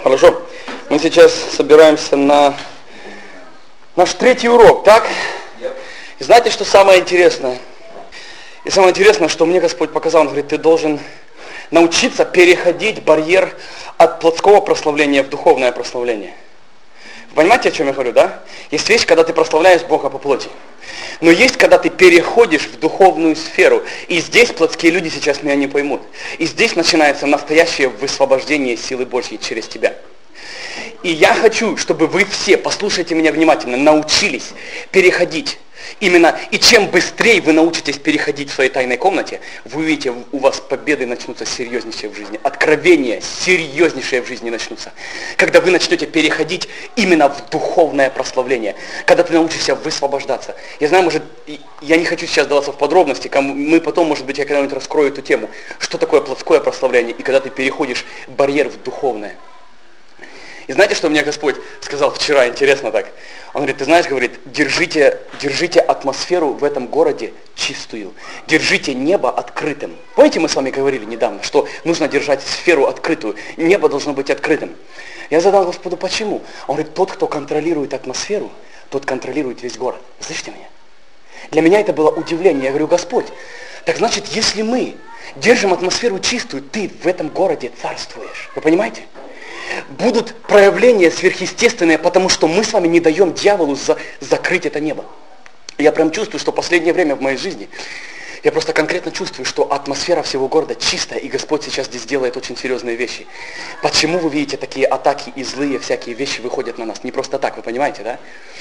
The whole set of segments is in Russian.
Хорошо. Мы сейчас собираемся на наш третий урок, так? И знаете, что самое интересное? И самое интересное, что мне Господь показал, Он говорит, ты должен научиться переходить барьер от плотского прославления в духовное прославление. Вы понимаете, о чем я говорю, да? Есть вещь, когда ты прославляешь Бога по плоти. Но есть, когда ты переходишь в духовную сферу. И здесь плотские люди сейчас меня не поймут. И здесь начинается настоящее высвобождение силы Божьей через тебя. И я хочу, чтобы вы все, послушайте меня внимательно, научились переходить. Именно, и чем быстрее вы научитесь переходить в своей тайной комнате, вы увидите, у вас победы начнутся серьезнейшие в жизни. Откровения серьезнейшие в жизни начнутся. Когда вы начнете переходить именно в духовное прославление. Когда ты научишься высвобождаться. Я знаю, может, я не хочу сейчас даваться в подробности, мы потом, может быть, я когда-нибудь раскрою эту тему. Что такое плотское прославление и когда ты переходишь барьер в духовное. И знаете, что мне Господь сказал вчера, интересно так? Он говорит, ты знаешь, говорит, держите атмосферу в этом городе чистую. Держите небо открытым. Помните, мы с вами говорили недавно, что нужно держать сферу открытую. Небо должно быть открытым. Я задал Господу, почему? Он говорит, тот, кто контролирует атмосферу, тот контролирует весь город. Слышите меня? Для меня это было удивление. Я говорю, Господь, так значит, если мы держим атмосферу чистую, ты в этом городе царствуешь. Вы понимаете? Будут проявления сверхъестественные, потому что мы с вами не даем дьяволу закрыть это небо. Я прям чувствую, что последнее время в моей жизни, я просто конкретно чувствую, что атмосфера всего города чистая, и Господь сейчас здесь делает очень серьезные вещи. Почему вы видите такие атаки и злые всякие вещи выходят на нас? Не просто так, вы понимаете, да?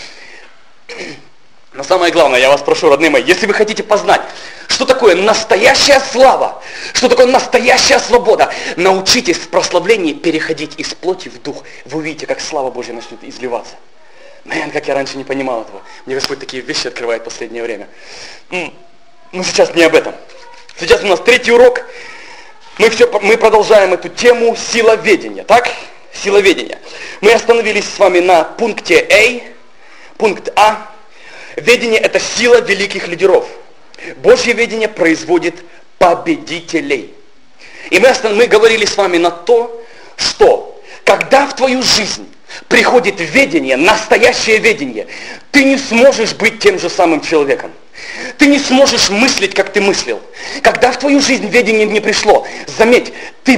Но самое главное, я вас прошу, родные мои, если вы хотите познать, что такое настоящая слава, что такое настоящая свобода, научитесь в прославлении переходить из плоти в дух. Вы увидите, как слава Божья начнет изливаться. Наверное, как я раньше не понимал этого. Мне Господь такие вещи открывает в последнее время. Но сейчас не об этом. Сейчас у нас третий урок. Мы продолжаем эту тему силоведения, так? Силоведения. Мы остановились с вами на пункте пункт А. Ведение – это сила великих лидеров. Божье ведение производит победителей. И мы говорили с вами на то, что когда в твою жизнь приходит ведение, настоящее ведение, ты не сможешь быть тем же самым человеком. Ты не сможешь мыслить, как ты мыслил. Когда в твою жизнь ведение не пришло, заметь, ты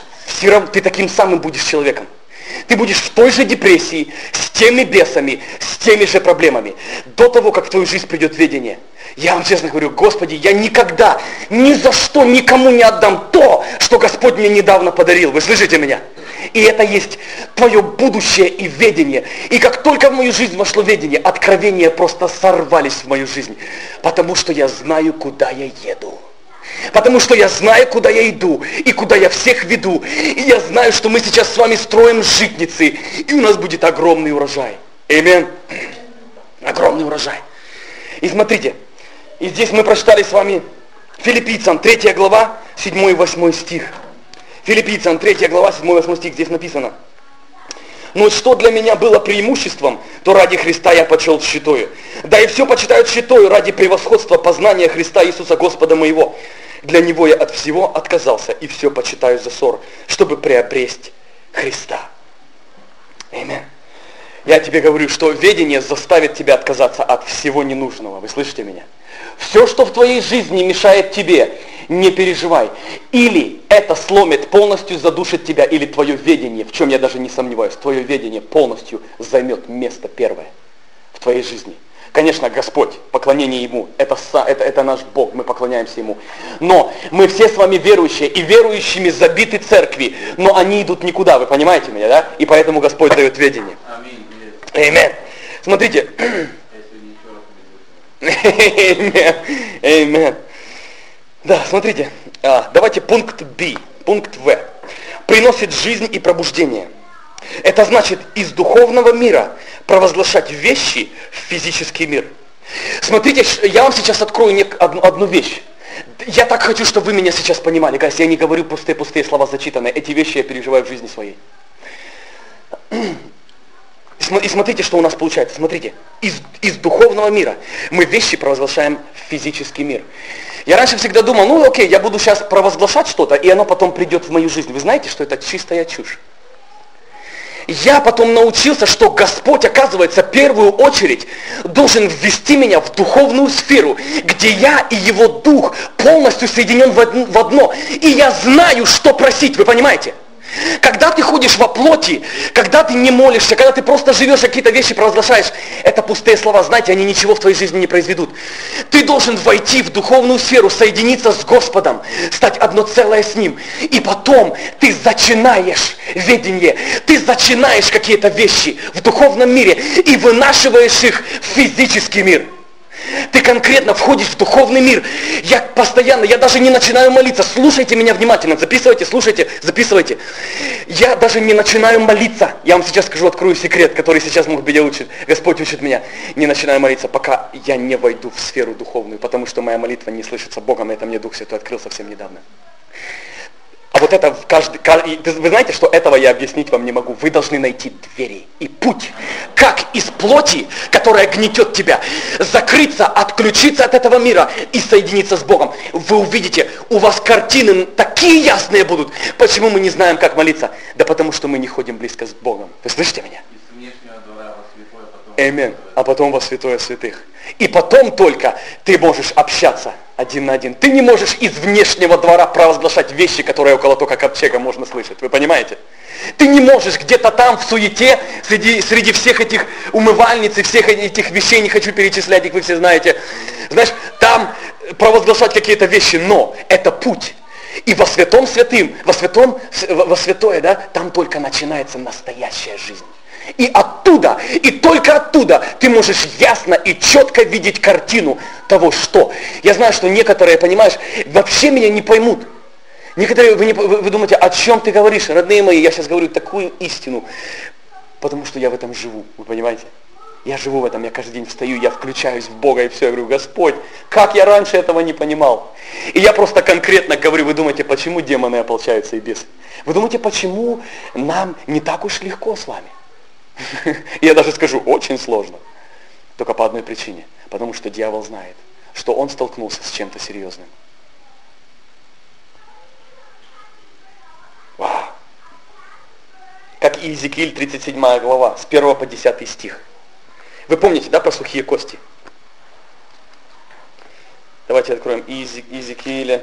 таким самым будешь человеком. Ты будешь в той же депрессии, с теми бесами, с теми же проблемами. До того, как в твою жизнь придет ведение. Я вам честно говорю, Господи, я никогда, ни за что никому не отдам то, что Господь мне недавно подарил. Вы слышите меня? И это есть твое будущее и ведение. И как только в мою жизнь вошло ведение, откровения просто сорвались в мою жизнь. Потому что я знаю, куда я еду. Потому что я знаю, куда я иду, и куда я всех веду. И я знаю, что мы сейчас с вами строим житницы, и у нас будет огромный урожай. Аминь. Огромный урожай. И смотрите, и здесь мы прочитали с вами Филиппийцам 3 глава, 7 и 8 стих. Филиппийцам 3 глава, 7 и 8 стих, здесь написано. Но что для меня было преимуществом, то ради Христа я почел тщетою. Да и все почитают тщетою ради превосходства познания Христа Иисуса Господа моего. Для Него я от всего отказался и все почитаю за ссор, чтобы приобрести Христа. Аминь. Я тебе говорю, что ведение заставит тебя отказаться от всего ненужного. Вы слышите меня? Все, что в твоей жизни мешает тебе, не переживай. Или это сломит, полностью задушит тебя, или твое ведение, в чем я даже не сомневаюсь, твое ведение полностью займет место первое в твоей жизни. Конечно, Господь, поклонение Ему, это наш Бог, мы поклоняемся Ему. Но мы все с вами верующие, и верующими забиты церкви, но они идут никуда, вы понимаете меня, да? И поэтому Господь дает ведение. Аминь. Смотрите. Аминь. Да, смотрите, давайте пункт Б, пункт В. Приносит жизнь и пробуждение. Это значит из духовного мира провозглашать вещи в физический мир. Смотрите, я вам сейчас открою одну вещь. Я так хочу, чтобы вы меня сейчас понимали. Guys, я не говорю пустые слова зачитанные. Эти вещи я переживаю в жизни своей. И смотрите, что у нас получается. Смотрите, из духовного мира мы вещи провозглашаем в физический мир. Я раньше всегда думал, окей, я буду сейчас провозглашать что-то, и оно потом придет в мою жизнь. Вы знаете, что это чистая чушь. я потом научился, что Господь, оказывается, в первую очередь должен ввести меня в духовную сферу, где я и Его Дух полностью соединен в одно. И я знаю, что просить, вы понимаете? Когда ты ходишь во плоти, когда ты не молишься, когда ты просто живешь, какие-то вещи провозглашаешь, это пустые слова, знаете, они ничего в твоей жизни не произведут. Ты должен войти в духовную сферу, соединиться с Господом, стать одно целое с Ним. И потом ты зачинаешь видение, ты зачинаешь какие-то вещи в духовном мире и вынашиваешь их в физический мир. Ты конкретно входишь в духовный мир. Я даже не начинаю молиться. Слушайте меня внимательно, записывайте, слушайте, записывайте. Я даже не начинаю молиться. Я вам сейчас скажу, открою секрет, который сейчас, может быть, учит. Господь учит меня. Не начинаю молиться, пока я не войду в сферу духовную, потому что моя молитва не слышится Богом. Это мне Дух Святой открыл совсем недавно. А вот это вы знаете, что этого я объяснить вам не могу. Вы должны найти двери и путь, как из плоти, которая гнетет тебя, закрыться, отключиться от этого мира и соединиться с Богом. Вы увидите, у вас картины такие ясные будут. Почему мы не знаем, как молиться? Да потому что мы не ходим близко с Богом. Вы слышите меня? Аминь. А потом во святое святых. И потом только ты можешь общаться один на один. Ты не можешь из внешнего двора провозглашать вещи, которые около только ковчега можно слышать. Вы понимаете? Ты не можешь где-то там в суете, среди всех этих умывальниц и всех этих вещей, не хочу перечислять их, вы все знаете, знаешь, там провозглашать какие-то вещи, но это путь. И во святом святым, во святое, да, там только начинается настоящая жизнь. И оттуда, и только оттуда ты можешь ясно и четко видеть картину того, что. Я знаю, что некоторые, понимаешь, вообще меня не поймут. Некоторые, вы думаете, о чем ты говоришь? Родные мои, я сейчас говорю такую истину, потому что я в этом живу, вы понимаете? Я живу в этом, я каждый день встаю, я включаюсь в Бога и все, я говорю, Господь, как я раньше этого не понимал. И я просто конкретно говорю, вы думаете, почему демоны ополчаются и бесы? Вы думаете, почему нам не так уж легко с вами? Я даже скажу, очень сложно. Только по одной причине. Потому что дьявол знает, что он столкнулся с чем-то серьезным. Вау. Как и Иезекииль 37 глава, с 1 по 10 стих. Вы помните, да, про сухие кости? Давайте откроем Иезекииля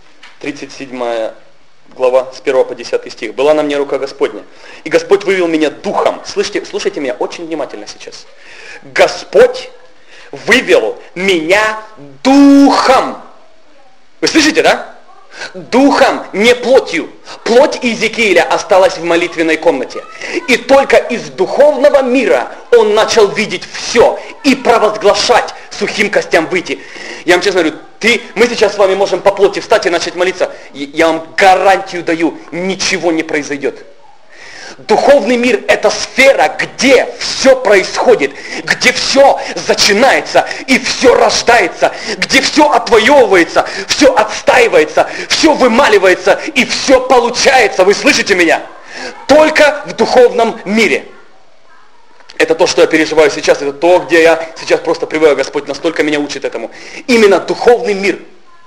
37 глава с 1 по 10 стих. «Была на мне рука Господня, и Господь вывел меня духом». Слушайте меня очень внимательно сейчас. Господь вывел меня духом. Вы слышите, да? Духом, не плотью. Плоть Иезекииля осталась в молитвенной комнате. И только из духовного мира он начал видеть все и провозглашать, сухим костям выйти. Я вам честно говорю, мы сейчас с вами можем по плоти встать и начать молиться. Я вам гарантию даю, ничего не произойдет. Духовный мир – это сфера, где все происходит, где все начинается и все рождается, где все отвоевывается, все отстаивается, все вымаливается и все получается. Вы слышите меня? Только в духовном мире. Это то, что я переживаю сейчас, это то, где я сейчас просто пребываю. Господь настолько меня учит этому. Именно духовный мир.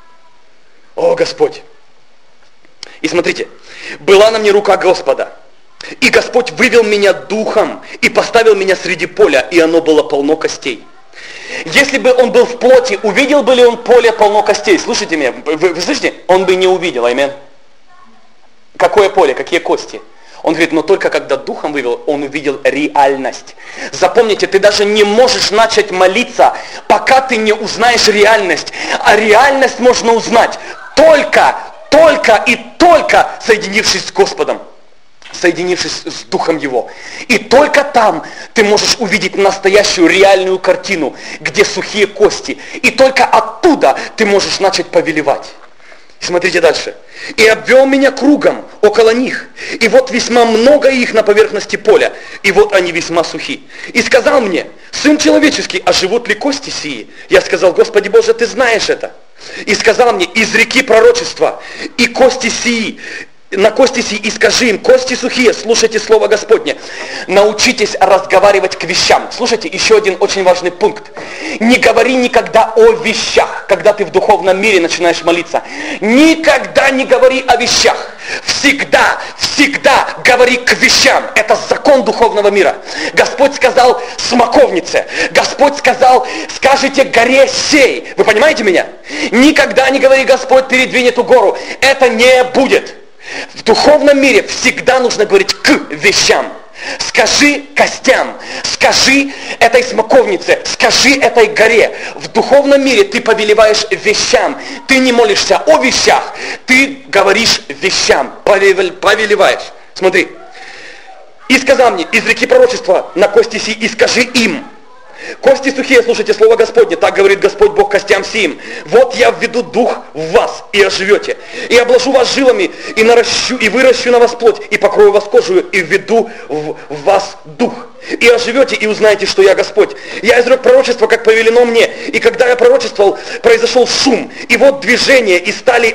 О, Господь! И смотрите, была на мне рука Господа, и Господь вывел меня духом и поставил меня среди поля, и оно было полно костей. Если бы он был в плоти, увидел бы ли он поле полно костей? Слушайте меня, вы слышите? Он бы не увидел, аминь. Какое поле, какие кости? Он говорит, но только когда духом вывел, он увидел реальность. Запомните, ты даже не можешь начать молиться, пока ты не узнаешь реальность. А реальность можно узнать только и только соединившись с Господом, соединившись с Духом Его. И только там ты можешь увидеть настоящую реальную картину, где сухие кости. И только оттуда ты можешь начать повелевать. Смотрите дальше. «И обвел меня кругом около них, и вот весьма много их на поверхности поля, и вот они весьма сухи. И сказал мне, сын человеческий, а живут ли кости сии? Я сказал, Господи Боже, ты знаешь это. И сказал мне, изреки пророчества, и кости сии на кости сии и скажи им: кости сухие, слушайте слово Господне. Научитесь разговаривать к вещам. Слушайте, еще один очень важный пункт. Не говори никогда о вещах, когда ты в духовном мире начинаешь молиться. Никогда не говори о вещах. Всегда говори к вещам. Это закон духовного мира. Господь сказал смоковнице. Господь сказал: скажите горе сей. Вы понимаете меня? Никогда не говори: Господь передвинет эту гору. Это не будет. В духовном мире всегда нужно говорить к вещам. Скажи костям, скажи этой смоковнице, скажи этой горе. В духовном мире ты повелеваешь вещам. Ты не молишься о вещах, ты говоришь вещам, повелеваешь. Смотри. И сказал мне: изреки пророчества на кости сии и скажи им: кости сухие, слушайте слово Господне, так говорит Господь Бог костям сим. Вот я введу дух в вас, и оживете. И обложу вас жилами, и наращу, и выращу на вас плоть, и покрою вас кожую, и введу в вас дух. И оживете, и узнаете, что я Господь. Я изрек пророчество, как повелено мне. И когда я пророчествовал, произошел шум, и вот движение, и стали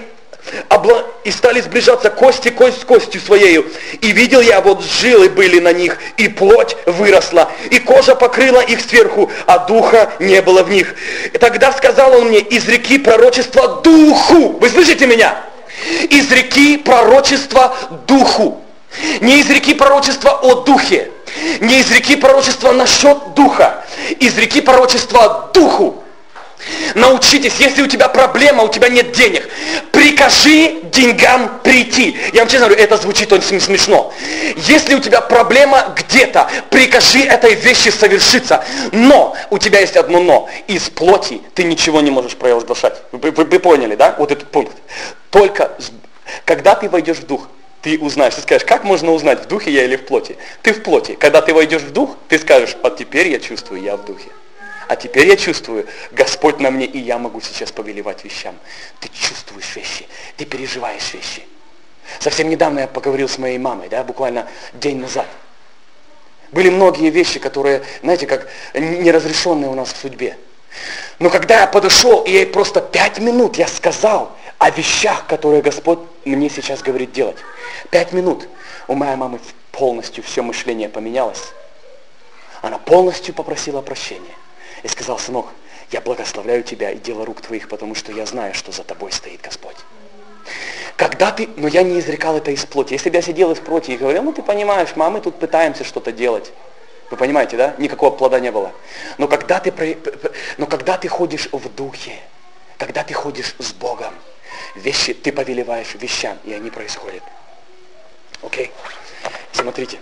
сближаться кости кость с костью своею. И видел я, вот жилы были на них, и плоть выросла, и кожа покрыла их сверху, а духа не было в них. И тогда сказал он мне: изреки пророчество духу. Вы слышите меня? Изреки пророчество духу. Не изреки пророчество о духе. Не изреки пророчество насчет духа. Изреки пророчество духу. Научитесь, если у тебя проблема, у тебя нет денег, прикажи деньгам прийти. Я вам честно говорю, это звучит очень смешно. Если у тебя проблема где-то, прикажи этой вещи совершиться. Но, у тебя есть одно но. Из плоти ты ничего не можешь провозглашать. Вы поняли, да? Вот этот пункт. Только когда ты войдешь в дух, ты узнаешь, ты скажешь: как можно узнать, в духе я или в плоти? Ты в плоти. Когда ты войдешь в дух, ты скажешь: а теперь я чувствую, я в духе. А теперь я чувствую, Господь на мне, и я могу сейчас повелевать вещам. Ты чувствуешь вещи, ты переживаешь вещи. Совсем недавно я поговорил с моей мамой, да, буквально день назад. Были многие вещи, которые, знаете, как неразрешенные у нас в судьбе. Но когда я подошел, и ей просто 5 минут я сказал о вещах, которые Господь мне сейчас говорит делать. 5 минут. У моей мамы полностью все мышление поменялось. Она полностью попросила прощения. И сказал: сынок, я благословляю тебя и дело рук твоих, потому что я знаю, что за тобой стоит Господь. Когда ты, но я не изрекал это из плоти. Если бы я сидел из плоти и говорил: ну ты понимаешь, мам, мы тут пытаемся что-то делать. Вы понимаете, да? Никакого плода не было. Но когда ты ходишь в духе, когда ты ходишь с Богом, вещи, ты повелеваешь вещам, и они происходят. Окей? Смотрите.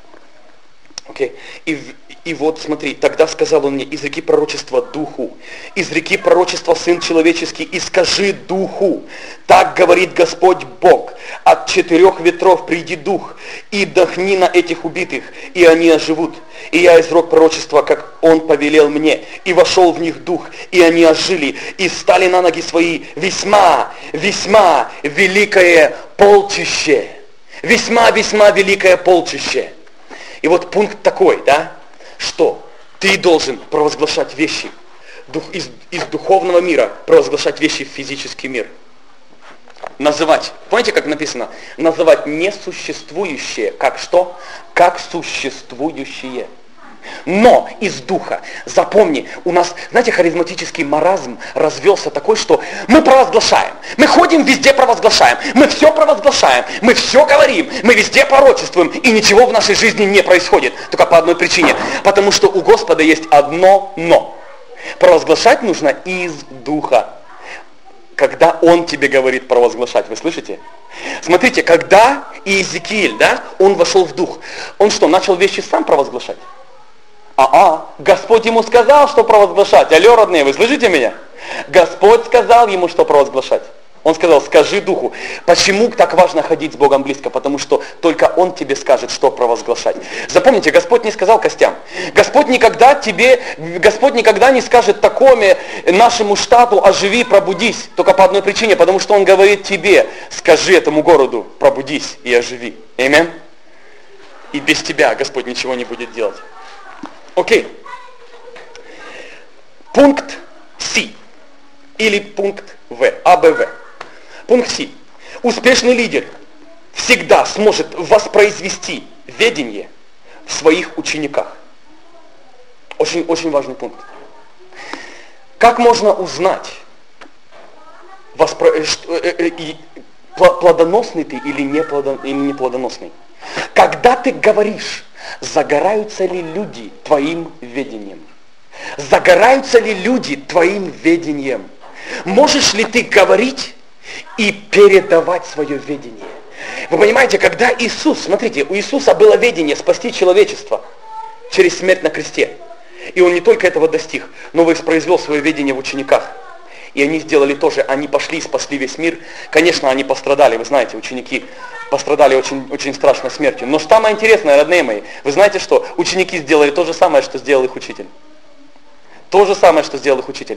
Окей? И вот смотри, тогда сказал он мне: изреки пророчество духу, изреки пророчество сын человеческий, и скажи духу: так говорит Господь Бог, от 4 ветров приди дух, и вдохни на этих убитых, и они оживут. И я изрек пророчество, как он повелел мне, и вошел в них дух, и они ожили, и стали на ноги свои весьма великое полчище. Весьма великое полчище. И вот пункт такой, да, что ты должен провозглашать вещи из духовного мира, провозглашать вещи в физический мир. Называть, помните, как написано? Называть несуществующее, как что? Как существующее. Но из духа. Запомни, у нас, знаете, харизматический маразм развелся такой, что мы провозглашаем. Мы ходим везде провозглашаем. Мы все провозглашаем. Мы все говорим. Мы везде пророчествуем. И ничего в нашей жизни не происходит. Только по одной причине. Потому что у Господа есть одно но. Провозглашать нужно из духа. Когда Он тебе говорит провозглашать. Вы слышите? Смотрите, когда Иезекииль, да, он вошел в дух. Он что, начал вещи сам провозглашать? Господь ему сказал, что провозглашать. Алло, родные, вы слышите меня? Господь сказал ему, что провозглашать. Он сказал: скажи духу. Почему так важно ходить с Богом близко? Потому что только Он тебе скажет, что провозглашать. Запомните, Господь не сказал костям. Господь никогда не скажет такому нашему штату: оживи, пробудись. Только по одной причине, потому что Он говорит тебе: скажи этому городу: пробудись и оживи. Аминь. И без тебя Господь ничего не будет делать. Окей. Пункт С. Или пункт В. АБВ. Пункт С. Успешный лидер всегда сможет воспроизвести ведение в своих учениках. Очень, очень важный пункт. Как можно узнать, плодоносный ты или не плодоносный? Когда ты говоришь, загораются ли люди твоим ведением? Загораются ли люди твоим ведением? Можешь ли ты говорить и передавать свое ведение? Вы понимаете, когда Иисус, смотрите, у Иисуса было ведение спасти человечество через смерть на кресте. И Он не только этого достиг, но воспроизвел свое видение в учениках. И они сделали то же. Они пошли и спасли весь мир. Конечно, они пострадали. Вы знаете, ученики пострадали очень, очень страшной смертью. Но самое интересное, родные мои, вы знаете что? Ученики сделали то же самое, что сделал их учитель. То же самое, что сделал их учитель.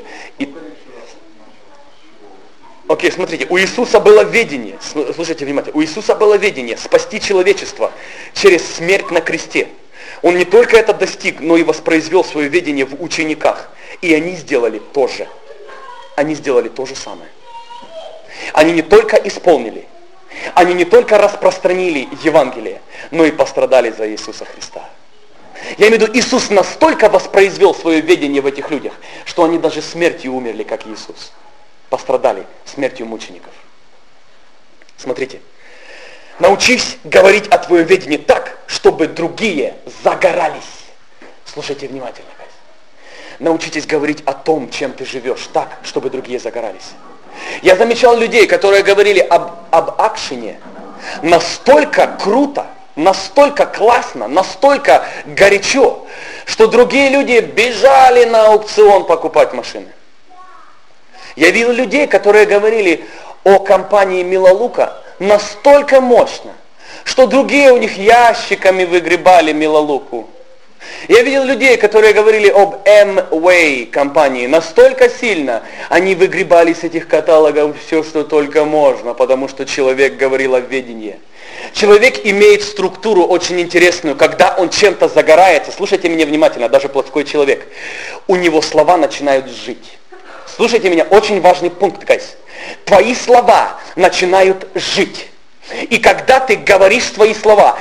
Окей, смотрите, у Иисуса было видение, слушайте внимательно, у Иисуса было видение спасти человечество через смерть на кресте. Он не только это достиг, но и воспроизвел свое видение в учениках. И они сделали то же. Они сделали то же самое. Они не только исполнили, они не только распространили Евангелие, но и пострадали за Иисуса Христа. Я имею в виду, Иисус настолько воспроизвел свое видение в этих людях, что они даже смертью умерли, как Иисус. Пострадали смертью мучеников. Смотрите. Научись говорить о твоем видении так, чтобы другие загорались. Слушайте внимательно, guys. Научитесь говорить о том, чем ты живешь, так, чтобы другие загорались. Я замечал людей, которые говорили об акшене настолько круто, настолько классно, настолько горячо, что другие люди бежали на аукцион покупать машины. Я видел людей, которые говорили о компании Милалука настолько мощно, что другие у них ящиками выгребали Милалуку. Я видел людей, которые говорили об Amway компании настолько сильно, они выгребали с этих каталогов все, что только можно, потому что человек говорил о ведении. Человек имеет структуру очень интересную, когда он чем-то загорается, слушайте меня внимательно, даже плотской человек, у него слова начинают жить. Слушайте меня, очень важный пункт, guys. Твои слова начинают жить. И когда ты говоришь твои слова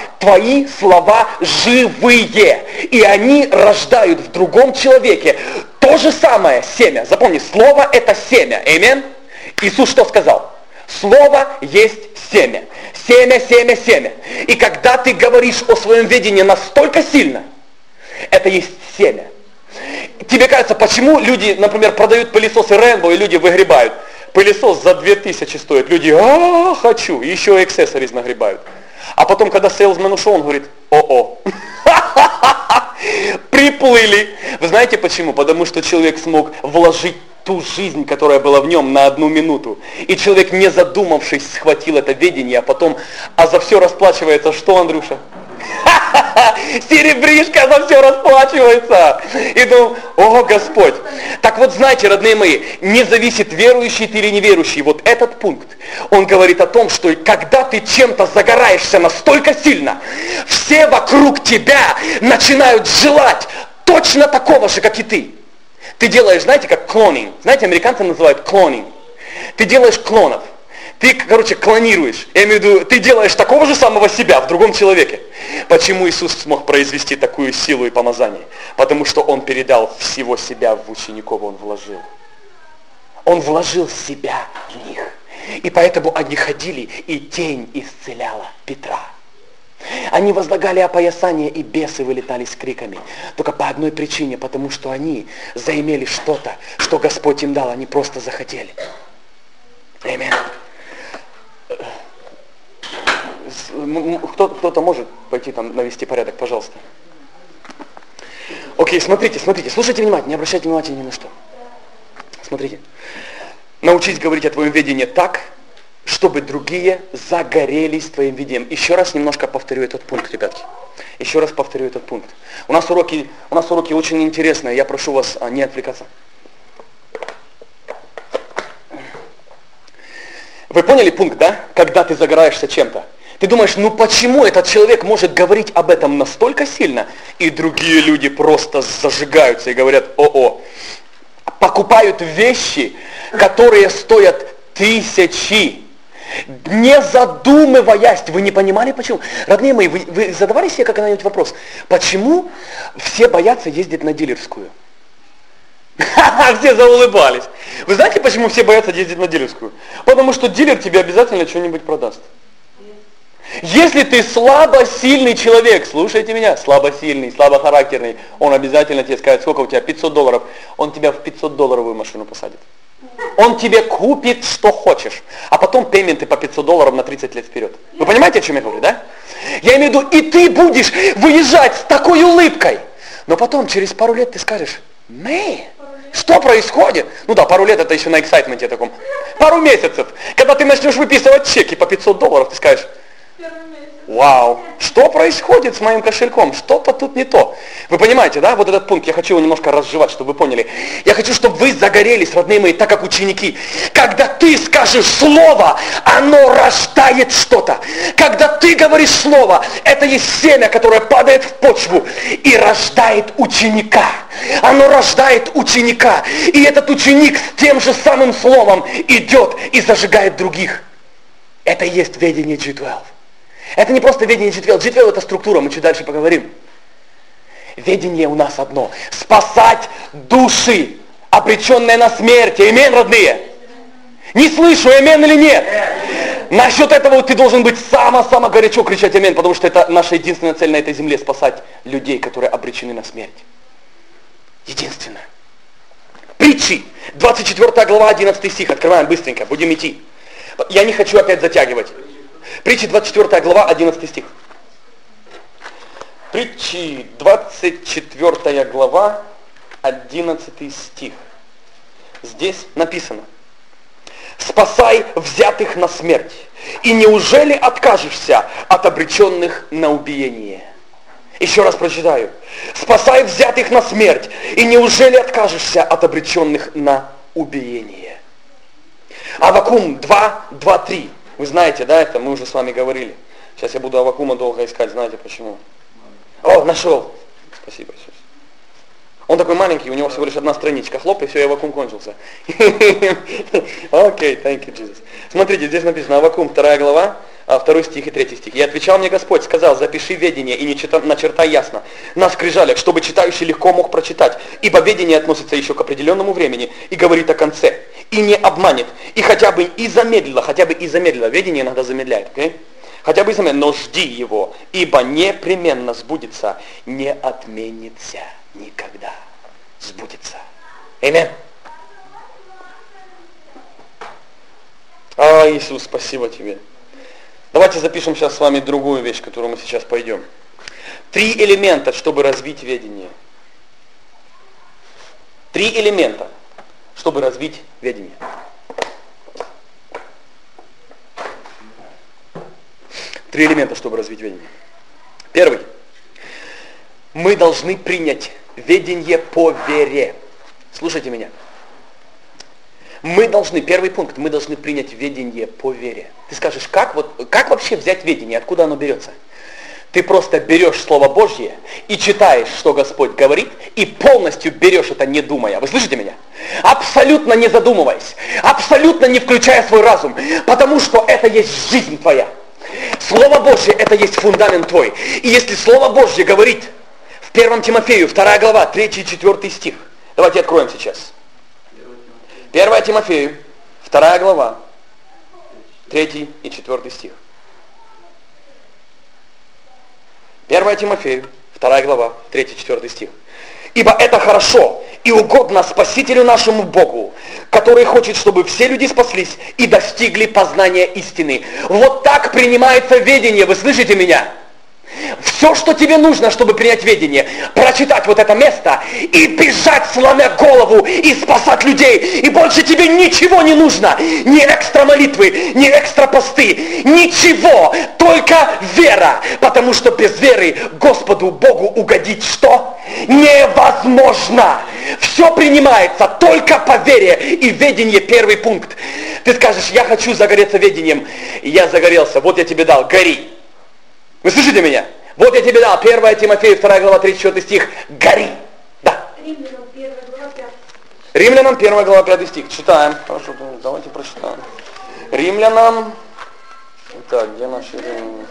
живые. И они рождают в другом человеке то же самое семя. Запомни, слово это семя. Аминь. Иисус что сказал? Слово есть семя. Семя, семя, семя. И когда ты говоришь о своем видении настолько сильно, это есть семя. Тебе кажется, почему люди, например, продают пылесосы Рэмбо, и люди выгребают? Пылесос за 2000 стоит. Люди, хочу. И еще аксессуарис нагребают. А потом, когда сейлсмен ушел, он говорит, приплыли. Вы знаете почему? Потому что человек смог вложить ту жизнь, которая была в нем, на 1 минуту. И человек, не задумавшись, схватил это видение, а за все расплачивается что, Андрюша? Серебришка за все расплачивается. И думаю, о Господь. Так вот, знаете, родные мои, не зависит, верующий ты или неверующий. Вот этот пункт, он говорит о том, что когда ты чем-то загораешься настолько сильно, все вокруг тебя начинают желать точно такого же, как и ты. Ты делаешь, знаете, как клонинг. Знаете, американцы называют клонинг. Ты делаешь клонов. Ты, клонируешь. Я имею в виду, ты делаешь такого же самого себя в другом человеке. Почему Иисус смог произвести такую силу и помазание? Потому что Он передал всего себя в учеников, Он вложил. Он вложил себя в них. И поэтому они ходили, и тень исцеляла Петра. Они возлагали опоясание, и бесы вылетали с криками. Только по одной причине, потому что они заимели что-то, что Господь им дал, они просто захотели. Аминь. Кто-то может пойти там навести порядок, пожалуйста. Окей, смотрите, слушайте внимательно, не обращайте внимания ни на что. Смотрите. Научись говорить о твоем видении так, чтобы другие загорелись твоим видением. Еще раз немножко повторю этот пункт, ребятки. Еще раз повторю этот пункт. У нас уроки очень интересные, я прошу вас не отвлекаться. Вы поняли пункт, да? Когда ты загораешься чем-то. Ты думаешь, почему этот человек может говорить об этом настолько сильно, и другие люди просто зажигаются и говорят, покупают вещи, которые стоят 1000. Не задумываясь. Вы не понимали почему? Родные мои, вы задавали себе когда-нибудь вопрос, почему все боятся ездить на дилерскую? Все заулыбались. Вы знаете, почему все боятся ездить на дилерскую? Потому что дилер тебе обязательно что-нибудь продаст. Если ты слабосильный человек, слушайте меня, слабосильный, слабохарактерный, он обязательно тебе скажет, сколько у тебя, $500, он тебя в $500 машину посадит. Он тебе купит, что хочешь, а потом пейменты по $500 на 30 лет вперед. Вы понимаете, о чем я говорю, да? Я имею в виду, и ты будешь выезжать с такой улыбкой, но потом, через пару лет ты скажешь, что происходит? Ну да, пару лет это еще на эксайтменте таком. Пару месяцев, когда ты начнешь выписывать чеки по $500, ты скажешь, вау, что происходит с моим кошельком? Что-то тут не то. Вы понимаете, да? Вот этот пункт, я хочу его немножко разжевать, чтобы вы поняли. Я хочу, чтобы вы загорелись, родные мои, так как ученики. Когда ты скажешь слово, оно рождает что-то. Когда ты говоришь слово, это есть семя, которое падает в почву и рождает ученика. Оно рождает ученика. И этот ученик с тем же самым словом идет и зажигает других. Это и есть ведение G12. Это не просто ведение G12. G12 это структура, мы чуть дальше поговорим. Ведение у нас одно. Спасать души, обреченные на смерть. Аминь, родные? Не слышу, аминь или нет? Насчет этого ты должен быть само-само горячо кричать аминь, потому что это наша единственная цель на этой земле, спасать людей, которые обречены на смерть. Единственное. Притчи, 24 глава, 11 стих. Открываем быстренько, будем идти. Я не хочу опять затягивать. Притчи, 24 глава, 11 стих. Притчи, 24 глава, 11 стих. Здесь написано. Спасай взятых на смерть, и неужели откажешься от обреченных на убиение? Еще раз прочитаю. Спасай взятых на смерть, и неужели откажешься от обреченных на убиение? Аввакум 2, 2, 3. Вы знаете, да, это мы уже с вами говорили. Сейчас я буду Аввакума долго искать, знаете почему? О, нашел. Спасибо, Иисус. Он такой маленький, у него всего лишь одна страничка. Хлоп, и все, Аввакум кончился. Окей, thank you, Jesus. Смотрите, здесь написано Аввакум, 2 глава, 2 стих и 3 стих. «И отвечал мне Господь, сказал, запиши ведение и начертай ясно на скрижалях, чтобы читающий легко мог прочитать, ибо ведение относится еще к определенному времени и говорит о конце, и не обманет, и хотя бы и замедлило, ведение иногда замедляет, okay? Хотя бы и замедлило, но жди его, ибо непременно сбудется, не отменится никогда, сбудется». Аминь. А, Иисус, спасибо тебе. Давайте запишем сейчас с вами другую вещь, которую мы сейчас пойдем. 3 элемента, чтобы развить ведение. 3 элемента, чтобы развить ведение. Три элемента, чтобы развить ведение. Первый. Мы должны принять ведение по вере. Слушайте меня. Первый пункт, мы должны принять ведение по вере. Ты скажешь, как вообще взять ведение, откуда оно берется? Ты просто берешь Слово Божье и читаешь, что Господь говорит, и полностью берешь это, не думая. Вы слышите меня? Абсолютно не задумываясь, абсолютно не включая свой разум, потому что это есть жизнь твоя. Слово Божье это есть фундамент твой. И если Слово Божье говорит в 1 Тимофею, 2 глава, 3 и 4 стих. Давайте откроем сейчас. 1 Тимофею, 2 глава, 3 и 4 стих. 1 Тимофею, 2 глава, 3 и 4 стих. «Ибо это хорошо и угодно Спасителю нашему Богу, который хочет, чтобы все люди спаслись и достигли познания истины». Вот так принимается ведение, вы слышите меня? Все, что тебе нужно, чтобы принять ведение, прочитать вот это место и бежать, сломя голову, и спасать людей. И больше тебе ничего не нужно. Ни экстра молитвы, ни экстра посты, ничего. Только вера. Потому что без веры Господу Богу угодить что? Невозможно. Все принимается только по вере. И ведение первый пункт. Ты скажешь, я хочу загореться ведением. Я загорелся, вот я тебе дал, гори. Вы слышите меня? Вот я тебе дал, 1 Тимофею, 2 глава, 34 стих. Гори. Да. Римлянам 1 глава, 5 стих. Читаем. Хорошо, давайте прочитаем. Римлянам Так, где наши римляне?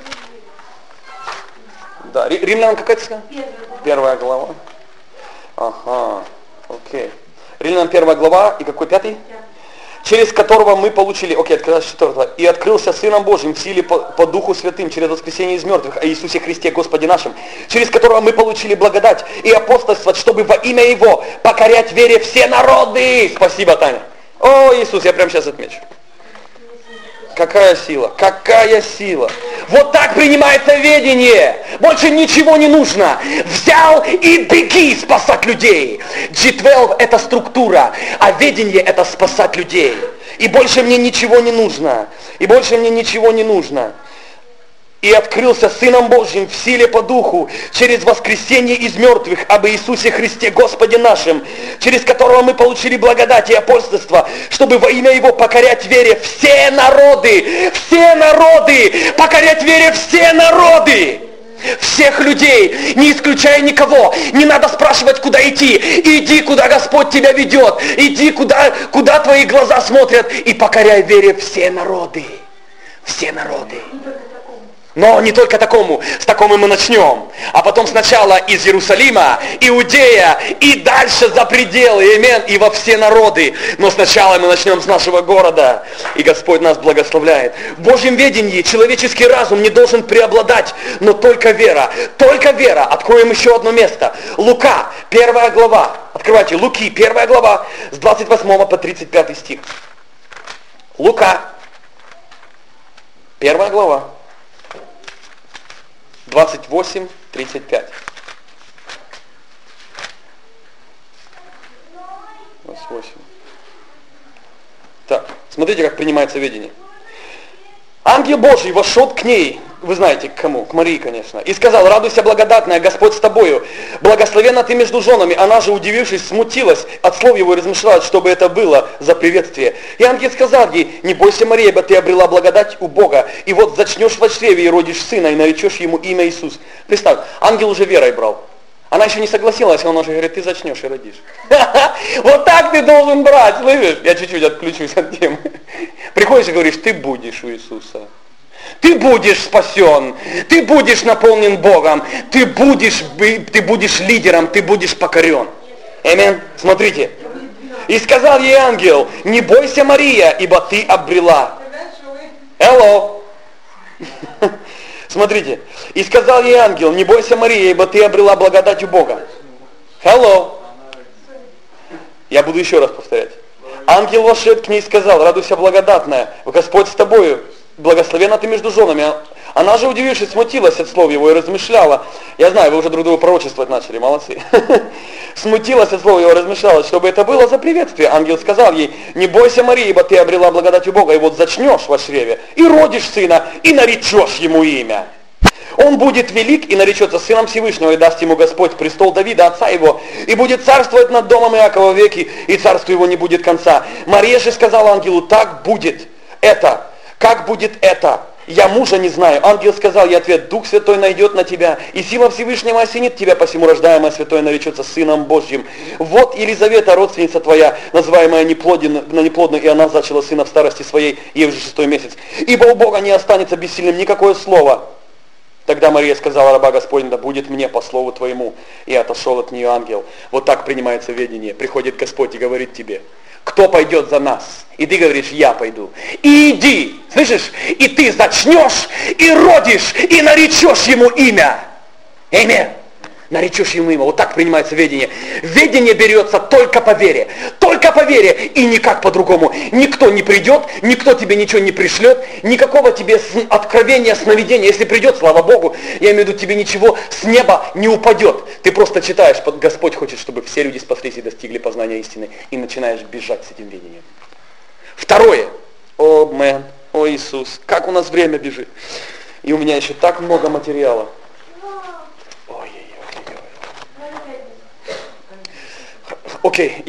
Да, римлянам какая ты сказала? Первая глава. Ага, окей. Римлянам 1 глава и какой 5? Через которого мы получили, открылся 4. И открылся Сыном Божьим в силе по Духу Святым через воскресение из мертвых о Иисусе Христе Господе нашим, через которого мы получили благодать и апостольство, чтобы во имя Его покорять вере все народы. Спасибо, Таня. О, Иисус, я прямо сейчас отмечу. Какая сила, какая сила. Вот так принимается ведение. Больше ничего не нужно. Взял и беги спасать людей. G12 это структура, а ведение это спасать людей. И больше мне ничего не нужно. И больше мне ничего не нужно. И открылся Сыном Божьим в силе по Духу, через воскресение из мертвых об Иисусе Христе Господе нашим, через которого мы получили благодать и апостольство, чтобы во имя Его покорять вере все народы, покорять вере все народы. Всех людей, не исключая никого. Не надо спрашивать, куда идти. Иди, куда Господь тебя ведет. Иди, куда твои глаза смотрят. И покоряй вере все народы. Все народы. Но не только такому, с такому мы начнем. А потом сначала из Иерусалима, Иудея и дальше за пределы, амен, и во все народы. Но сначала мы начнем с нашего города. И Господь нас благословляет. В Божьем ведении человеческий разум не должен преобладать, но только вера. Только вера. Откроем еще одно место. Лука, 1 глава. Открывайте, Луки, 1 глава, с 28 по 35 стих. Лука, 1 глава. 28, 35. 28. Так, смотрите, как принимается ведение. Ангел Божий вошел к ней, вы знаете, к кому? К Марии, конечно, и сказал: радуйся, благодатная, Господь с тобою, благословенна ты между женами. Она же, удивившись, смутилась от слов его и размышляла, чтобы это было за приветствие. И ангел сказал ей: не бойся, Мария, ибо ты обрела благодать у Бога, и вот зачнешь во чреве и родишь сына, и наречешь ему имя Иисус. Представь, ангел уже верой брал. Она еще не согласилась, он уже говорит: ты зачнешь и родишь. Вот так ты должен брать, слышишь? Я чуть-чуть отключусь от темы. Приходишь и говоришь: ты будешь у Иисуса. Ты будешь спасен, ты будешь наполнен Богом, ты будешь лидером, ты будешь покорен. Аминь. Смотрите. И сказал ей ангел: не бойся, Мария, ибо ты обрела. Hello. Смотрите. И сказал ей ангел: не бойся, Мария, ибо ты обрела благодать у Бога. Hello. Я буду еще раз повторять. Ангел вошед к ней и сказал: радуйся, благодатная, Господь с тобою, благословенна ты между женами. Она же, удивившись, смутилась от слов его и размышляла. Я знаю, вы уже друг друга пророчествовать начали, молодцы. Смутилась от слов его и размышляла, чтобы это было за приветствие. Ангел сказал ей: не бойся, Мария, ибо ты обрела благодать у Бога, и вот зачнешь во чреве, и родишь сына, и наречешь ему имя. Он будет велик и наречется сыном Всевышнего, и даст ему Господь престол Давида, отца его, и будет царствовать над домом Иакова веки, и царству его не будет конца. Мария же сказала ангелу: так будет это. Как будет это? Я мужа не знаю. Ангел сказал ей ответ: Дух Святой найдет на тебя, и сила Всевышнего осенит тебя, посему рождаемое святое наречется Сыном Божьим. Вот Елизавета, родственница твоя, называемая неплодной, и она зачала сына в старости своей, ей уже 6-й месяц. Ибо у Бога не останется бессильным никакое слово. Тогда Мария сказала: раба Господня, да будет мне по слову твоему. И отошел от нее ангел. Вот так принимается ведение. Приходит Господь и говорит тебе: кто пойдет за нас? И ты говоришь: я пойду. И иди, слышишь? И ты зачнешь, и родишь, и наречешь ему имя. Аминь. Наречешь ему имя. Вот так принимается ведение. Ведение берется только по вере. Только по вере и никак по-другому. Никто не придет, никто тебе ничего не пришлет, никакого тебе откровения, сновидения. Если придет, слава Богу, я имею в виду, тебе ничего с неба не упадет. Ты просто читаешь: Господь хочет, чтобы все люди спаслись и достигли познания истины. И начинаешь бежать с этим ведением. Второе. О, Иисус, как у нас время бежит. И у меня еще так много материала. Окей,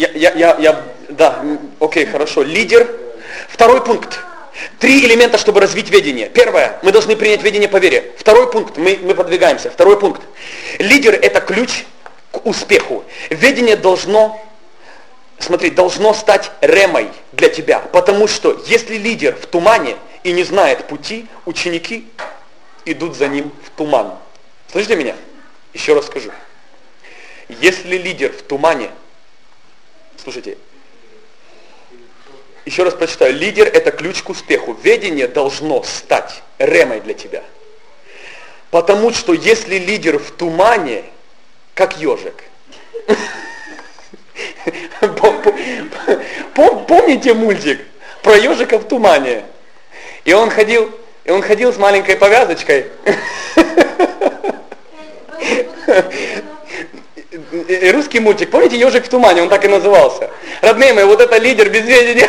хорошо. Лидер. Второй пункт. 3 элемента, чтобы развить ведение. Первое, мы должны принять ведение по вере. Второй пункт, мы подвигаемся. Второй пункт. Лидер — это ключ к успеху. Ведение должно стать ремой для тебя. Потому что если лидер в тумане и не знает пути, ученики идут за ним в туман. Слышите меня? Еще раз скажу. Если лидер в тумане, слушайте, еще раз прочитаю. Лидер — это ключ к успеху. Ведение должно стать ремой для тебя. Потому что если лидер в тумане, как ежик. Помните мультик про ежика в тумане? И он ходил с маленькой повязочкой. Русский мультик, помните, ежик в тумане, он так и назывался. Родные мои, вот это лидер без ведения.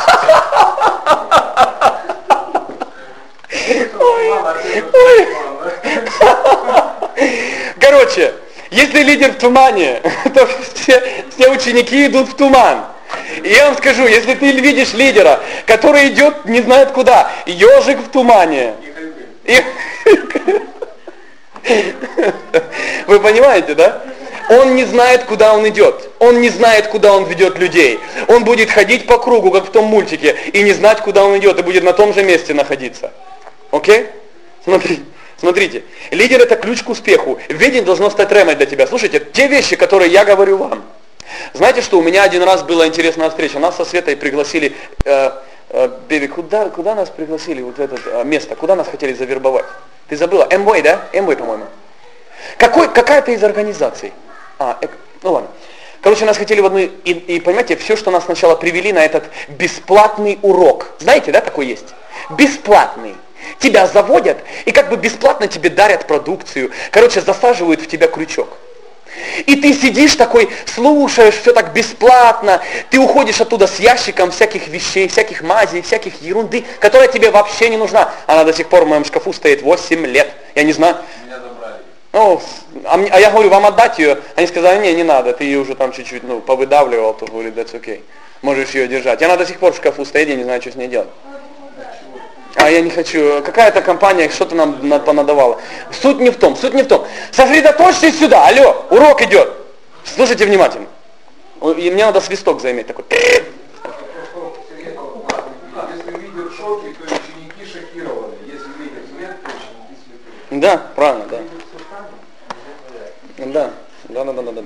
Короче, если лидер в тумане, то все ученики идут в туман. И я вам скажу, если ты видишь лидера, который идет не знает куда, ежик в тумане. Вы понимаете, да? Он не знает, куда он идет. Он не знает, куда он ведет людей. Он будет ходить по кругу, как в том мультике, и не знать, куда он идет, и будет на том же месте находиться. Окей? Смотрите. Лидер — это ключ к успеху. Ведение должно стать ремой для тебя. Слушайте, те вещи, которые я говорю вам. Знаете, что у меня один раз была интересная встреча. Нас со Светой пригласили, Беби, куда нас пригласили, вот в это место, куда нас хотели завербовать? Ты забыла? Amway, да? Amway, по-моему. Какая-то из организаций. Ну ладно. Короче, нас хотели в одну, и понимаете, все, что нас сначала привели на этот бесплатный урок. Знаете, да, такой есть? Бесплатный. Тебя заводят, и как бы бесплатно тебе дарят продукцию. Короче, засаживают в тебя крючок. И ты сидишь такой, слушаешь, все так бесплатно, ты уходишь оттуда с ящиком всяких вещей, всяких мазей, всяких ерунды, которая тебе вообще не нужна. Она до сих пор в моем шкафу стоит 8 лет. Я не знаю. Меня забрали. Ну, а я говорю, вам отдать ее? Они сказали, не надо, ты ее уже там чуть-чуть повыдавливал, то говорит, that's okay. Можешь ее держать. И она до сих пор в шкафу стоит, я не знаю, что с ней делать. А я не хочу. Какая-то компания что-то нам понадавала. Суть не в том. Сосредоточьтесь сюда. Алло, урок идет. Слушайте внимательно. И мне надо свисток заиметь такой. Если лидер в шоке, то ученики шокированы. Если лидер след, то ученики слепы. Да, правильно, да. Да.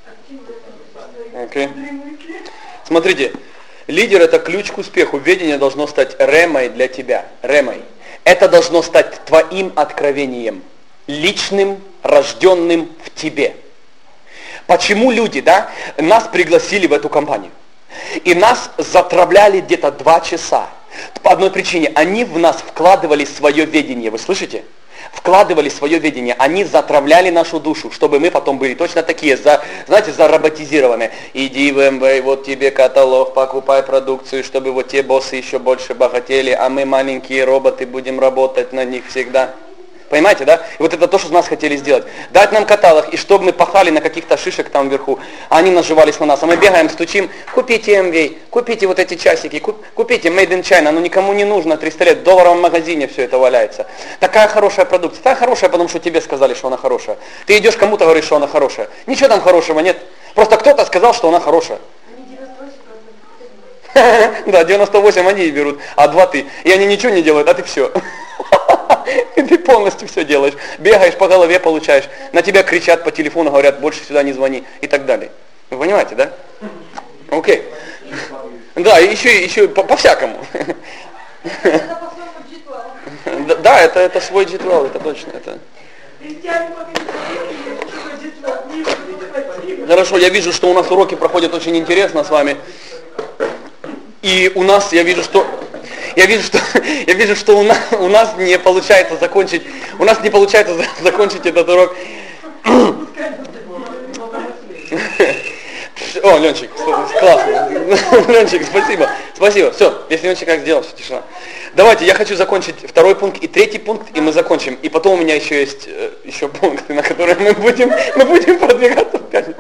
Окей. Смотрите. Лидер — это ключ к успеху. Ведение должно стать ремой для тебя. Ремой. Это должно стать твоим откровением. Личным, рожденным в тебе. Почему люди, нас пригласили в эту компанию? И нас затравляли где-то 2 часа. По одной причине. Они в нас вкладывали свое ведение. Вы слышите? Вкладывали свое видение, они затравляли нашу душу, чтобы мы потом были точно такие, зароботизированные. Иди в МВ, вот тебе каталог, покупай продукцию, чтобы вот те боссы еще больше богатели, а мы маленькие роботы будем работать на них всегда. Понимаете, да? И вот это то, что нас хотели сделать. Дать нам каталог, и чтобы мы пахали на каких-то шишек там вверху, а они наживались на нас. А мы бегаем, стучим, купите MV, купите вот эти часики, купите Made in China, ну никому не нужно, 300 лет, в долларовом магазине все это валяется. Такая хорошая продукция. Такая хорошая, потому что тебе сказали, что она хорошая. Ты идешь кому-то говоришь, что она хорошая. Ничего там хорошего нет. Просто кто-то сказал, что она хорошая. Да, 98 они берут, а 2 ты. И они ничего не делают, а ты все. И ты полностью все делаешь. Бегаешь, по голове получаешь. На тебя кричат по телефону, говорят, больше сюда не звони. И так далее. Вы понимаете, да? Окей. Да, еще по-всякому. Да, это свой ритуал, это точно. Хорошо, я вижу, что у нас уроки проходят очень интересно с вами. И у нас, я вижу, что у нас не получается закончить этот урок. О, Ленчик, классно. Ленчик, спасибо. Все, если Ленчик как сделал, все, тишина. Давайте, я хочу закончить 2 пункт и 3 пункт, и мы закончим. И потом у меня еще есть пункты, на которые мы будем продвигаться в пятницу.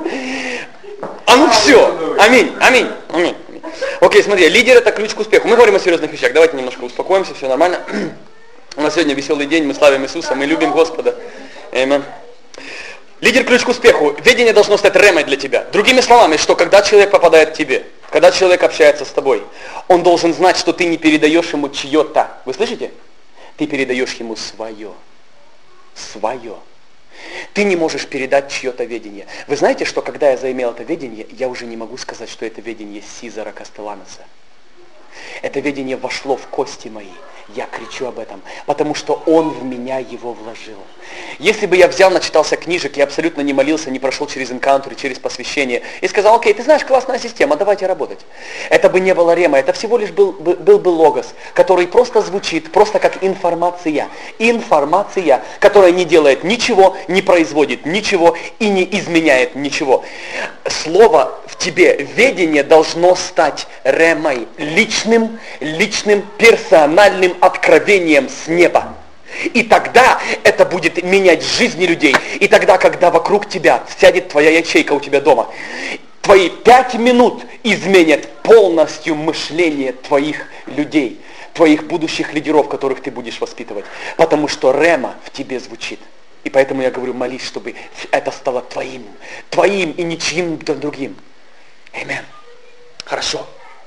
Все. Аминь. Окей, смотри, лидер — это ключ к успеху. Мы говорим о серьезных вещах. Давайте немножко успокоимся, все нормально. У нас сегодня веселый день, мы славим Иисуса, мы любим Господа. Аминь. Лидер — ключ к успеху. Ведение должно стать ремой для тебя. Другими словами, что когда человек попадает к тебе, когда человек общается с тобой, Он должен знать, что ты не передаешь ему чье-то. Вы слышите? Ты передаешь ему свое. Свое. Ты не можешь передать чье-то ведение. Вы знаете, что когда я заимел это ведение, я уже не могу сказать, что это ведение Сизара Кастеланоса. Это видение вошло в кости мои. Я кричу об этом, потому что Он в меня его вложил. Если бы я взял, начитался книжек, я абсолютно не молился, не прошел через энкаунтер, через посвящение, и сказал, окей, ты знаешь, классная система, давайте работать. Это бы не было рема, это всего лишь был бы логос, который просто звучит, просто как информация. Информация, которая не делает ничего, не производит ничего и не изменяет ничего. Слово в тебе, ведение должно стать ремой, личным, персональным откровением с неба. И тогда это будет менять жизни людей. И тогда, когда вокруг тебя сядет твоя ячейка у тебя дома, твои 5 минут изменят полностью мышление твоих людей, твоих будущих лидеров, которых ты будешь воспитывать. Потому что рема в тебе звучит. И поэтому я говорю, молись, чтобы это стало твоим и ничьим другим. Аминь. Хорошо.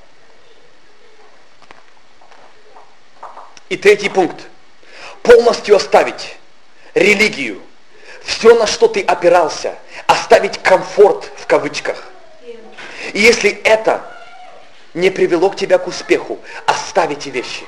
И третий пункт. Полностью оставить религию, все, на что ты опирался, оставить комфорт в кавычках. И если это не привело к тебя к успеху, оставить вещи.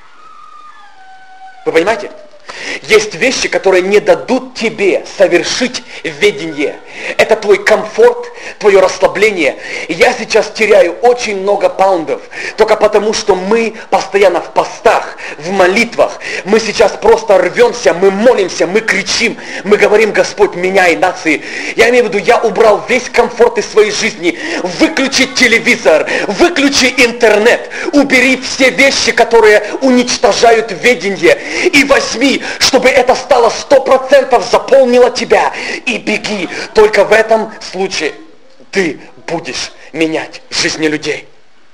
Вы понимаете? Есть вещи, которые не дадут тебе совершить ведение. Это твой комфорт, твое расслабление. И я сейчас теряю очень много паундов, только потому, что мы постоянно в постах, в молитвах. Мы сейчас просто рвемся, мы молимся, мы кричим, мы говорим, Господь, меняй нации. Я имею в виду, я убрал весь комфорт из своей жизни. Выключи телевизор, выключи интернет, убери все вещи, которые уничтожают ведение, и возьми, чтобы это стало 100% заполнило тебя, и беги. Только в этом случае ты будешь менять жизни людей.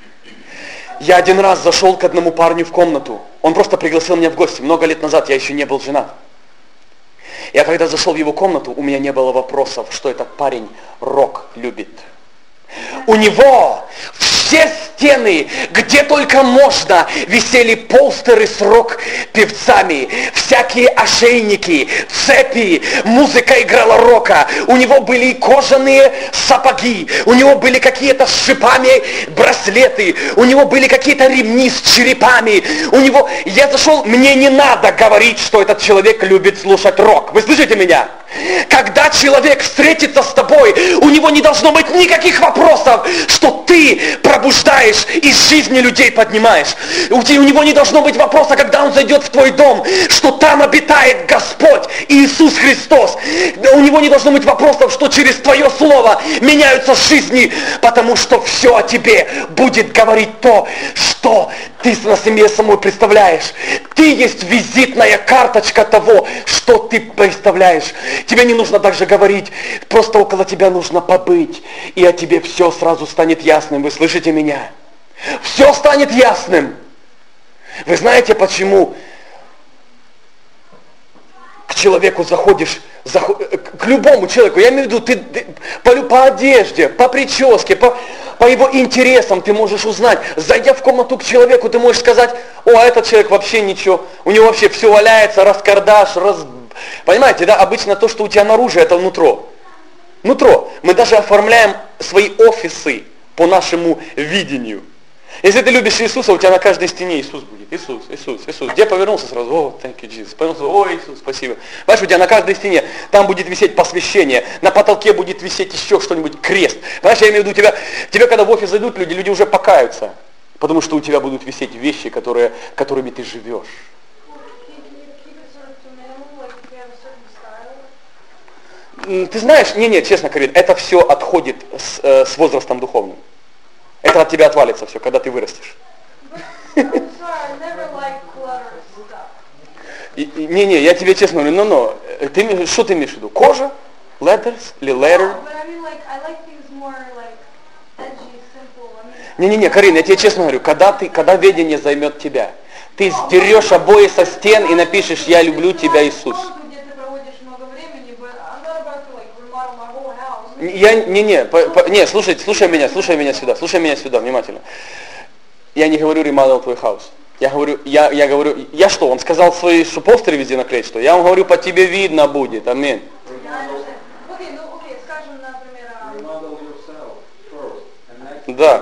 Я один раз зашел к одному парню в комнату. Он просто пригласил меня в гости. Много лет назад, я еще не был женат. Я когда зашел в его комнату, у меня не было вопросов, что этот парень рок любит. У него все стены, где только можно, висели постеры с рок-певцами, всякие ошейники, цепи, музыка играла рока. У него были кожаные сапоги, у него были какие-то с шипами браслеты, у него были какие-то ремни с черепами. Я зашел, мне не надо говорить, что этот человек любит слушать рок. Вы слышите меня? Когда человек встретится с тобой, у него не должно быть никаких вопросов, что ты пробуждаешь и жизни людей поднимаешь. У него не должно быть вопроса, когда он зайдет в твой дом, что там обитает Господь Иисус Христос. У него не должно быть вопросов, что через твое слово меняются жизни, потому что все о тебе будет говорить то, что ты на себе самой представляешь. Ты есть визитная карточка того, что ты представляешь. Тебе не нужно также говорить, просто около тебя нужно побыть, и о тебе все сразу станет ясным. Вы слышите меня? Все станет ясным. Вы знаете, почему к человеку заходишь, к любому человеку, я имею в виду, ты по одежде, по прическе, по его интересам ты можешь узнать. Зайдя в комнату к человеку, ты можешь сказать, а этот человек вообще ничего, у него вообще все валяется, раскардаш, Понимаете, да, обычно то, что у тебя наружу, это нутро. Нутро. Мы даже оформляем свои офисы по нашему видению. Если ты любишь Иисуса, у тебя на каждой стене Иисус будет. Иисус, Иисус, Иисус. Где повернулся сразу? О, thank you, Jesus. Повернулся, о, Иисус, спасибо. Понимаешь, у тебя на каждой стене, там будет висеть посвящение, на потолке будет висеть еще что-нибудь, крест. Понимаешь, я имею в виду, тебе когда в офис зайдут люди уже покаются, потому что у тебя будут висеть вещи, которыми ты живешь. Ты знаешь, нет, честно, Карин, это все отходит с возрастом духовным. Это от тебя отвалится все, когда ты вырастешь. Не, я тебе честно говорю, что ты имеешь в виду? Кожа? Letters? Или letter? Не, Карин, я тебе честно говорю, когда ведение займет тебя, ты сдерешь обои со стен и напишешь «Я люблю тебя, Иисус». Слушай меня сюда внимательно. Я не говорю remodel твой house. Я говорю, я что, он сказал свои, что постеры везде наклеить, что? Я вам говорю, по тебе видно будет, аминь. Окей, скажем, например, Remodel yourself first, and next. Да.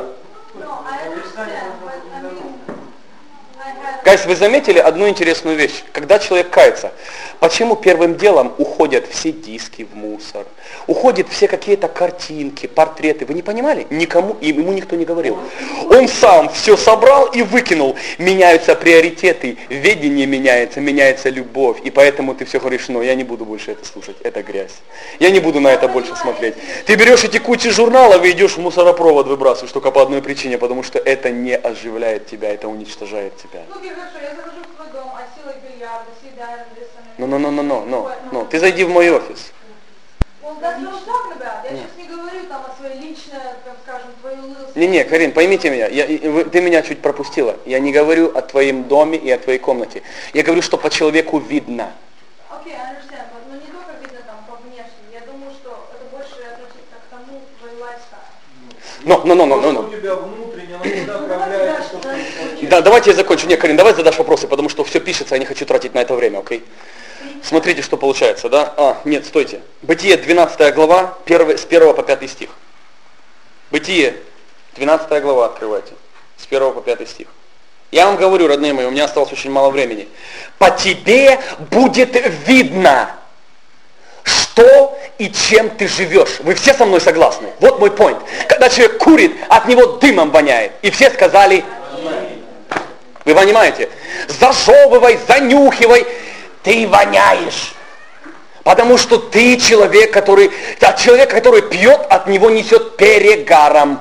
Гайс, вы заметили одну интересную вещь? Когда человек кается, почему первым делом уходят все диски в мусор, уходят все какие-то картинки, портреты? Вы не понимали? Ему никто не говорил. Он сам все собрал и выкинул. Меняются приоритеты, видение меняется, меняется любовь. И поэтому ты все говоришь, но я не буду больше это слушать, это грязь. Я не буду на это больше смотреть. Ты берешь эти кучи журналов и идешь в мусоропровод выбрасываешь только по одной причине, потому что это не оживляет тебя, это уничтожает тебя. Хорошо, я захожу в твой дом, а силой бильярда, съедаю, Ну, ты зайди в мой офис. Я сейчас не говорю там о своей личной, так скажем, твою лысую. Не, Карин, поймите меня, ты меня чуть пропустила. Я не говорю о твоем доме и о твоей комнате. Я говорю, что по человеку видно. Окей, I understand, но не только видно там по внешнему. Я думаю, что это больше относится к тому, твой лайфстайл. У тебя внутренне, оно всегда проявляется, то, что ты хочешь. Да, давайте я закончу. Не, Карин, давай задашь вопросы, потому что все пишется, я не хочу тратить на это время, окей? Смотрите, что получается, да? Нет, стойте. Бытие 12 глава, с 1 по 5 стих. Бытие 12 глава открывайте, с 1 по 5 стих. Я вам говорю, родные мои, у меня осталось очень мало времени. По тебе будет видно, что и чем ты живешь. Вы все со мной согласны? Вот мой point. Когда человек курит, от него дымом воняет. И все сказали, вы понимаете? Зажевывай, занюхивай, ты воняешь. Потому что ты человек, который пьет, от него несет перегаром.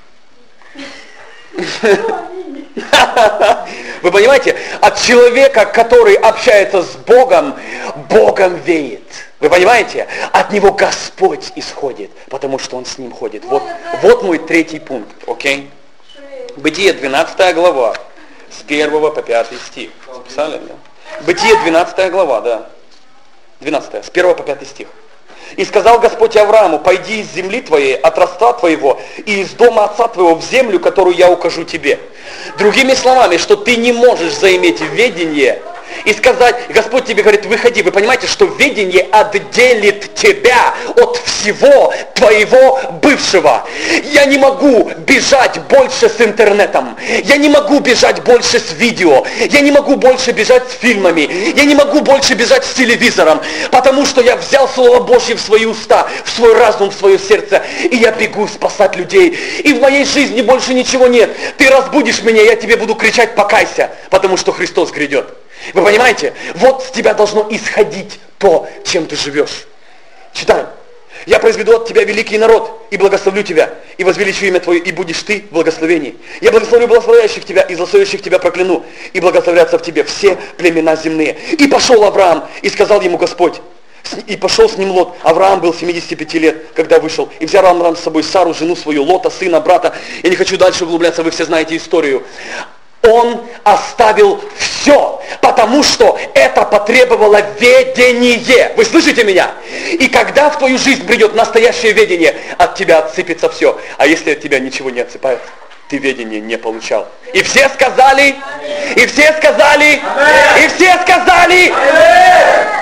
Вы понимаете? От человека, который общается с Богом, Богом веет. Вы понимаете? От него Господь исходит, потому что он с ним ходит. Вот мой третий пункт, окей? Бытие 12 глава, с 1 по 5 стих. Записали? Да? Бытие 12 глава, да. 12, с 1 по 5 стих. «И сказал Господь Аврааму, пойди из земли твоей, от родства твоего, и из дома отца твоего в землю, которую я укажу тебе». Другими словами, что ты не можешь заиметь ведение и сказать, Господь тебе говорит, выходи. Вы понимаете, что ведение отделит тебя от всего твоего бывшего. Я не могу бежать больше с интернетом. Я не могу бежать больше с видео. Я не могу больше бежать с фильмами. Я не могу больше бежать с телевизором. Потому что я взял Слово Божье в свои уста, в свой разум, в свое сердце. И я бегу спасать людей. И в моей жизни больше ничего нет. Ты разбудишь меня, я тебе буду кричать покайся. Потому что Христос грядет. Вы понимаете? Вот с тебя должно исходить то, чем ты живешь. Читаем. «Я произведу от тебя великий народ, и благословлю тебя, и возвеличу имя твое, и будешь ты в благословении. Я благословлю благословляющих тебя, и злословящих тебя прокляну, и благословятся в тебе все племена земные». И пошел Авраам, и сказал ему Господь, и пошел с ним Лот. Авраам был 75 лет, когда вышел. И взял Авраам с собой Сару, жену свою, Лота, сына, брата. Я не хочу дальше углубляться, вы все знаете историю. Он оставил все, потому что это потребовало ведение. Вы слышите меня? И когда в твою жизнь придет настоящее ведение, от тебя отсыпется все. А если от тебя ничего не отсыпается, ты ведение не получал. И все сказали, и все сказали, и все сказали.